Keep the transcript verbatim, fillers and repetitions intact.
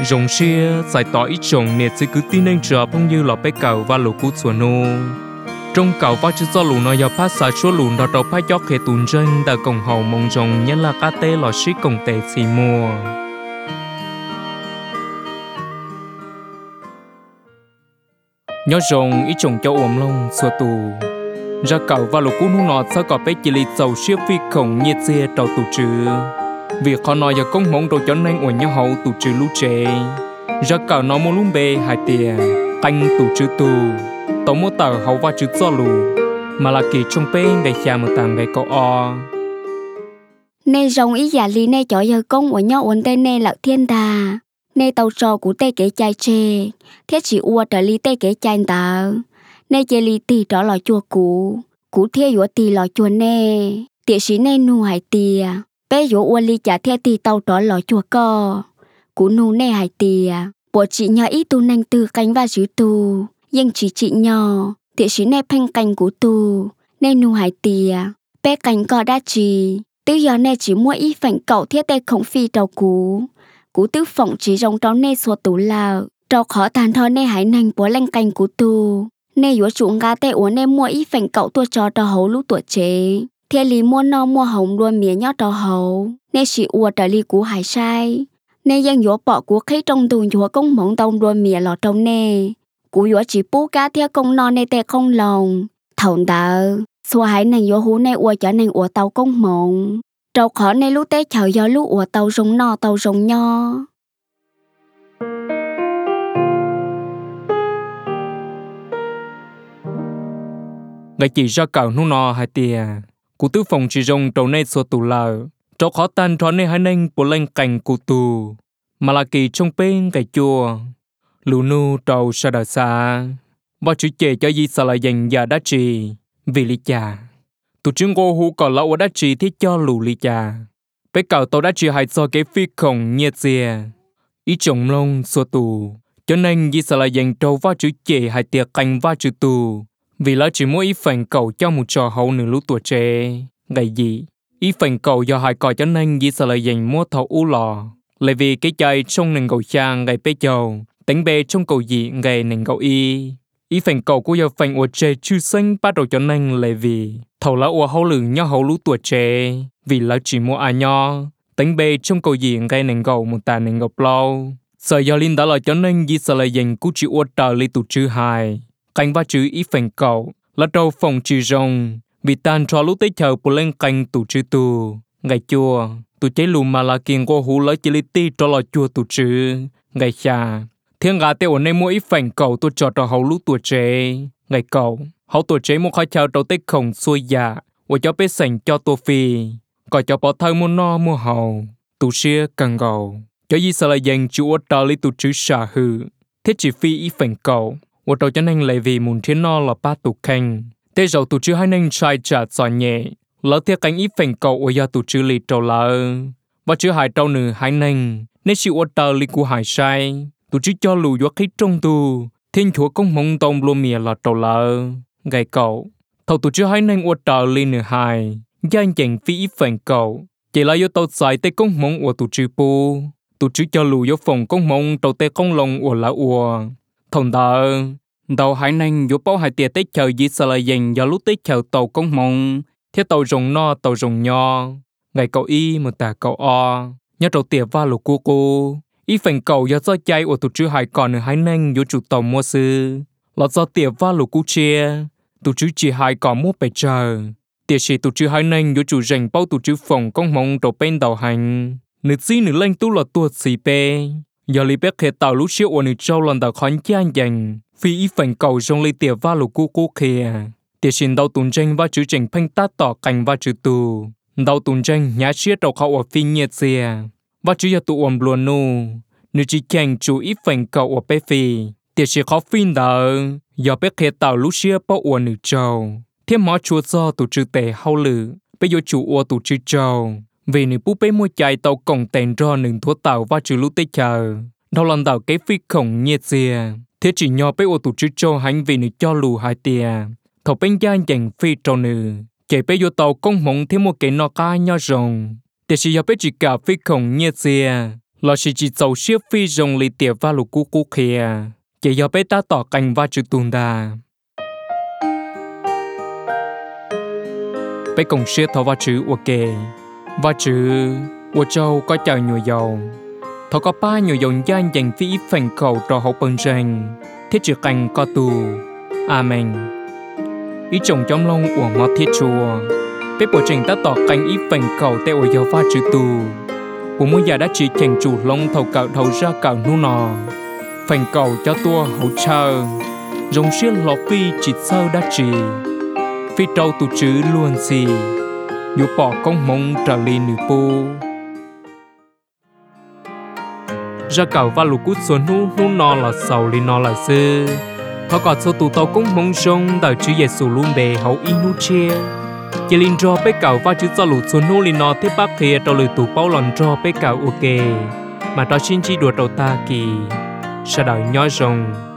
rồng xia giải tỏa ít trồng nè chỉ cứ tin nên chờ phong như lọ bé cầu và lũ cú chuột nô trong cầu và chữ do lũ nó giờ phát xả chúa lũ đó đầu phát gió khề tùn chân đã cổng hậu mong rồng nhân là cá tê lọ xí cổng tê xì mùa nhớ rồng ít trồng cho ổm lông xua tù ra cầu và lũ cú nô nọ sau có bé chỉ lì dầu xếp phi khổng nhiệt xe đầu tù trừ việc họ nói giờ công mong đồ cho nên ở nhà hậu tụ trừ lũ trẻ ra cầu nó mua lúm bê hai tiền canh tụ trừ tù tổng mua tờ hậu và trừ cho lù mà là kỳ trong bê ngày xa một tàng ngày có o nê rồng ý giả lý nê cho giờ công ở nhà ổn tên nê là thiên đà nê tàu trò của tê kế chai chê thiết chỉ ua trở lý tê kế chai tà nê chê lý tì đó là chùa cũ cũ thiết yếu tì là chùa nê tiệ sĩ nê nụ hải tìa bé yếu ua lý trả thiết tì tàu đó là chùa co cũ nụ nê hải tìa bộ chị nhỏ ít tu nanh từ cánh và chữ tu nhưng chỉ chị nhỏ tiệ sĩ nê phanh cánh của tu nê nụ hải tìa bé cánh co đa trì từ giờ nê chỉ mua ít phảnh cậu thiết tê không phi đầu cũ cú tứ phỏng chỉ rong đó nê xua tủ lào trao khó tàn thơ nê hải nành bố lanh canh cú tu nê yếu chuộng gà tê ủa nê mua ít phảnh cậu tua cho trò hấu lúc tuổi chế thế lý mua no mua hồng luôn mía nhót trò hấu nê chỉ ua trở lý cú hải sai nê dân yếu bỏ cú khí trong tù yếu công mộng đông luôn mía lọt trong nê cú yếu chỉ bú cá theo công no nê tê không lòng thầu đỡ xua hải nành yếu hú nê ua cho nành ua tàu công mộng trâu khó nê lúc tết chờ do lúc ủa tàu rồng no tàu rồng nho ngày chỉ ra cầu nô nọ hai tia cụ tứ phòng chỉ rồng trâu nê xua tù lờ trâu khó tan trò nê hai nênh bộ lên cành cụ tù mà là kỳ trong bên ngày chùa lù nu trâu sa đà xa và chữ chê cho gì sao lại dành giờ đá trì vì lý cha tụ chứng cô hú còn lâu đã chỉ thiết cho lù lì cha bé cầu tàu đã chỉ hại cho cái phi khổng nhiệt dìa ý chồng lông xua tù cho nên vì sao lại dành trâu va chữ chê hại tiệc canh va chữ tù vì là chỉ mỗi ý phản cầu cho một trò hậu nửa lũ tuổi trẻ ngày gì ý phản cầu do hại cò cho nên vì sao lại dành mua thầu u lò lại vì cái chơi trong nền cầu trang ngày bé chầu tính bê trong cầu gì ngày nền cầu y ý phản cầu của giờ phản ở trẻ chưa sinh bắt đầu cho nên lại vì thầu là ua hậu lửng nhau hậu lũ tuổi trẻ vì là chỉ mua ai nho tính bê trong cầu diện gây nền gầu một tà nền gầu lâu sợ do linh đã là cho nên vì sợ lại dành cú chỉ ua tờ li tụ chữ hài canh va chữ ý phản cầu là trâu phòng chữ rồng vì tan cho lũ tế chờ bù lên canh tụ chữ tù ngày chùa tụ cháy lù mà là kiên qua hú lấy chỉ li ti cho là chùa tụ chữ ngày xa thiên gà tê ở nơi mua ý phản cầu tôi cho trò hậu lũ tuổi trẻ ngày cầu hậu tuổi trẻ mua khai chào đầu tết khổng xuôi dạ và cho bé sành cho tô phi còn cho bỏ thơ mua no mua hậu tụ xia càng gầu cho gì sợ lại dành chúa trò lý tụ chữ xả hư thiết chỉ phi ý phản cầu và đầu cho nên lại vì muốn thiên no là ba tụ khanh tê dầu tụ chữ hai nên trai trả giỏi nhẹ lỡ thiết cánh ý phản cầu và do tụ chữ lì trầu lỡ và chữ hai trâu nữ hai nên nên chịu ô tờ lì của hải sai tụ chữ cho lù do khí trong tù thiên chúa công mong tông lô mìa là trầu lỡ ngày cầu thầu tụ chữ hai nên ô tờ lì nữ hai danh dành phi ý phản cầu chỉ là do tàu xài tê công mong của tụ chữ pu tụ chữ cho lù do phòng công mong tàu tê công lòng của là ua thông đờ tàu hải nanh do bao hải tiệt tết chờ gì sao lại dành do lúc tết chờ tàu công mong theo tàu rồng no tàu rồng nho ngày cầu y một tà cầu o nhớ tàu tiệt va lù cu cu ý phản cầu do do chay của tụ chữ hải còn ở hải nanh do chủ tàu mua sư là do tiệt va lù cu chia tụ chữ chỉ hải còn mua bể chờ tiệt sĩ tụ chữ hai nành do chủ rành bao tụ chữ phòng công mong đầu bên đầu hành nữ sĩ nữ lên tu là tuột xì bê giờ li bếp khề tàu lúc xíu ở nữ châu lần đầu khán gian dành phi ý phản cầu trong li tiệt va lục cu cu khề tiệt sĩ đầu tuần tranh va chữ tranh phanh tát tỏ cảnh va chữ tù đầu tuần tranh nhá xiết đầu khẩu ở phi nhiệt xìa va chữ giờ tụ ôm luôn nu nữ chỉ kèn chủ ý phản cầu ở bê phi tiệt sĩ khó phin đỡ giờ bếp khề tàu lúc xíu bao ở nữ châu thêm mỏ chua do tụ chữ tệ hậu lử bây giờ chủ ô tụ chữ trâu vì nữ búp bê mua chạy tàu cổng tên ro nừng thua tàu và chữ lũ tê chờ đâu lần đầu cái phi khổng nhiệt xìa thế chỉ nhỏ bê ô tụ chữ trâu hành vì nữ cho lù hai tia thầu bên gian dành phi trâu nữ chạy bê giờ tàu công mộng thêm một cái nọ cá nhỏ rồng thế chỉ giờ bê chỉ cả phi khổng nhiệt xìa là chỉ chỉ dầu xiết phi rồng lì tiệp và lục cú cú kia chỉ do bé ta tỏ cành và chữ tùn đà bé cùng xiết thọ và chữ ok và chữ của châu có chờ nhiều dầu thọ có ba nhiều dầu gian dành phi ít phần cầu trò hậu bần rành thiết chữ cành có tù amen ý chồng trong lông của ngọt thiết chùa bé bộ trình ta tỏ cành ít phần cầu teo ở dầu và chữ tù của mỗi nhà đã chỉ chèn chủ lông thầu cạo thầu ra cạo nu nò phần cầu cho tua hậu chờ rồng xiên lọ phi chỉ sơ đã chỉ phi trâu tụ chữ luôn gì dù bỏ công mông trở li nữ pu ra cạo và lục cút xuống nu nu nò là sầu li nò là sư thọ cọt số tụ tàu công mông rong đợi chữ Giêsu luôn bề hậu in nu chia chỉ linh cho bé cạo và chữ cho lụt xuống nu li nò thế bác kia trâu lười tụ bao lần cho bé cạo ok mà đó xin chỉ đùa đầu ta kỳ sa đời nhói rồng